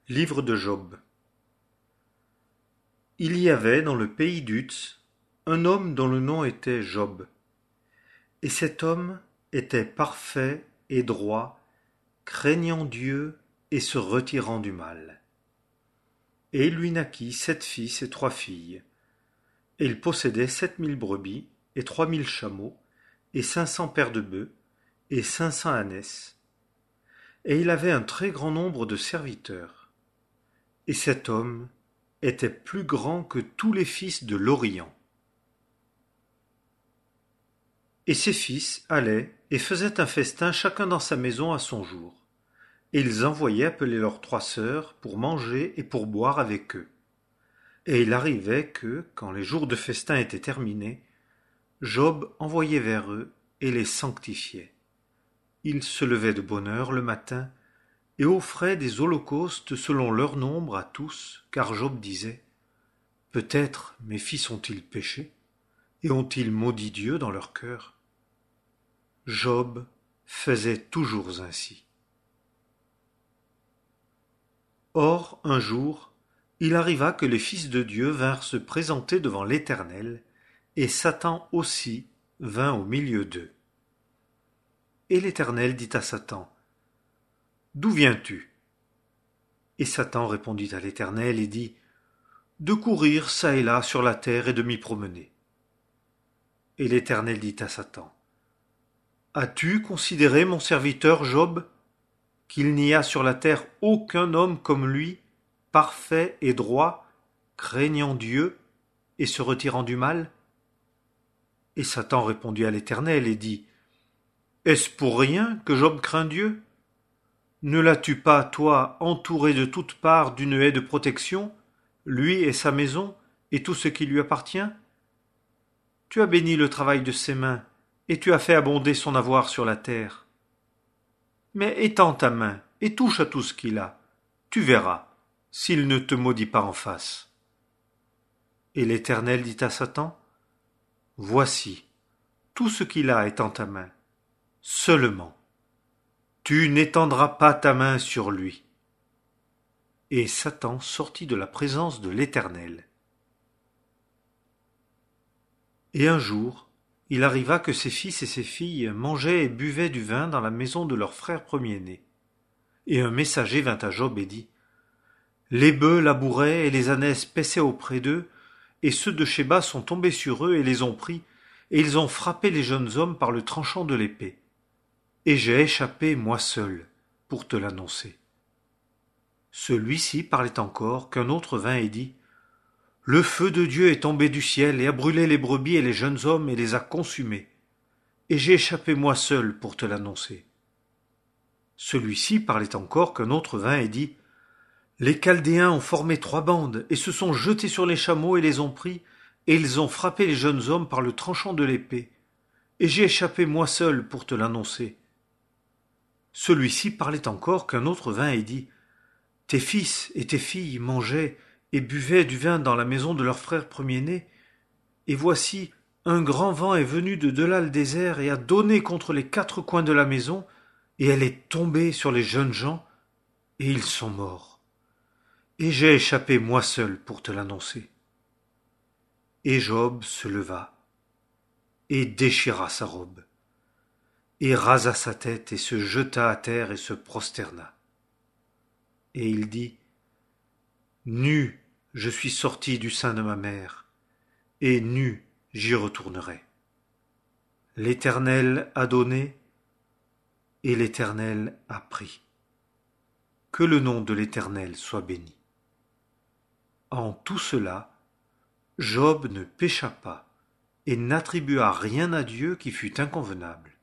Livre de Job. Il y avait dans le pays d'Uz un homme dont le nom était Job. Et cet homme était parfait et droit, craignant Dieu et se retirant du mal. Et il lui naquit 7 fils et 3 filles. Et il possédait 7 000 brebis et 3 000 chameaux et 500 paires de bœufs et 500 ânesses. Et il avait un très grand nombre de serviteurs. Et cet homme était plus grand que tous les fils de l'Orient. Et ses fils allaient et faisaient un festin chacun dans sa maison à son jour. Et ils envoyaient appeler leurs 3 sœurs pour manger et pour boire avec eux. Et il arrivait que, quand les jours de festin étaient terminés, Job envoyait vers eux et les sanctifiait. Ils se levaient de bonne heure le matin et offraient des holocaustes selon leur nombre à tous, car Job disait : peut-être mes fils ont-ils péché et ont-ils maudit Dieu dans leur cœur ? Job faisait toujours ainsi. Or, un jour, il arriva que les fils de Dieu vinrent se présenter devant l'Éternel, et Satan aussi vint au milieu d'eux. Et l'Éternel dit à Satan : d'où viens-tu ? Et Satan répondit à l'Éternel et dit : de courir çà et là sur la terre et de m'y promener. Et l'Éternel dit à Satan : as-tu considéré mon serviteur Job, qu'il n'y a sur la terre aucun homme comme lui, parfait et droit, craignant Dieu et se retirant du mal ? Et Satan répondit à l'Éternel et dit : est-ce pour rien que Job craint Dieu ? Ne l'as-tu pas, toi, entouré de toutes parts d'une haie de protection, lui et sa maison, et tout ce qui lui appartient ? Tu as béni le travail de ses mains, et tu as fait abonder son avoir sur la terre. Mais étends ta main, et touche à tout ce qu'il a. Tu verras, s'il ne te maudit pas en face. Et l'Éternel dit à Satan : voici, tout ce qu'il a est en ta main. Seulement, tu n'étendras pas ta main sur lui. Et Satan sortit de la présence de l'Éternel. Et un jour, il arriva que ses fils et ses filles mangeaient et buvaient du vin dans la maison de leur frère premier-né. Et un messager vint à Job et dit : les bœufs labouraient et les ânesses paissaient auprès d'eux, et ceux de Shéba sont tombés sur eux et les ont pris, et ils ont frappé les jeunes hommes par le tranchant de l'épée. Et j'ai échappé, moi seul, pour te l'annoncer. Celui-ci parlait encore, qu'un autre vint et dit : le feu de Dieu est tombé du ciel et a brûlé les brebis et les jeunes hommes et les a consumés. Et j'ai échappé moi seul pour te l'annoncer. Celui-ci parlait encore, qu'un autre vint et dit : les Chaldéens ont formé 3 bandes et se sont jetés sur les chameaux et les ont pris, et ils ont frappé les jeunes hommes par le tranchant de l'épée. Et j'ai échappé moi seul pour te l'annoncer. Celui-ci parlait encore, qu'un autre vint et dit : tes fils et tes filles mangeaient et buvaient du vin dans la maison de leur frère premier-né, et voici, un grand vent est venu de delà le désert et a donné contre les 4 coins de la maison, et elle est tombée sur les jeunes gens, et ils sont morts. Et j'ai échappé moi seul pour te l'annoncer. Et Job se leva, et déchira sa robe, et rasa sa tête, et se jeta à terre, et se prosterna. Et il dit : nu, je suis sorti du sein de ma mère, et nu, j'y retournerai. L'Éternel a donné, et l'Éternel a pris. Que le nom de l'Éternel soit béni. En tout cela, Job ne pécha pas, et n'attribua rien à Dieu qui fût inconvenable.